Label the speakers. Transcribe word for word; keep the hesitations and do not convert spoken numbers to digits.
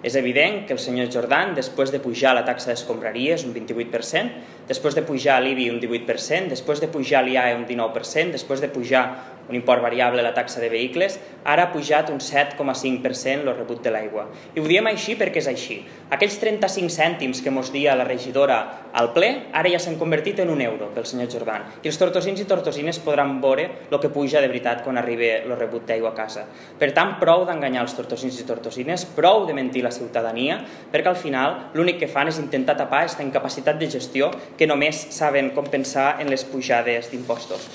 Speaker 1: És evident que el senyor Jordan, després de pujar la taxa d'escombraries un vint-i-vuit per cent, després de pujar l'I B I un divuit per cent, després de pujar l'I A E un dinou per cent, després de pujar un import variable la taxa de vehicles, ara ha pujat un set coma cinc per cent el rebut de l'aigua. I ho diem així perquè és així. Aquells trenta-cinc cèntims que mos dia la regidora al ple, ara ja s'han convertit en un euro pel senyor Jordan. I els tortosins i tortosines podran veure el que puja de veritat quan arribi el rebut d'aigua a casa. Per tant, prou d'enganyar els tortosins i tortosines, prou de mentir a la ciutadania, perquè al final l'únic que fan és intentar tapar aquesta incapacitat de gestió que només saben com pensar en les pujades d'impostos.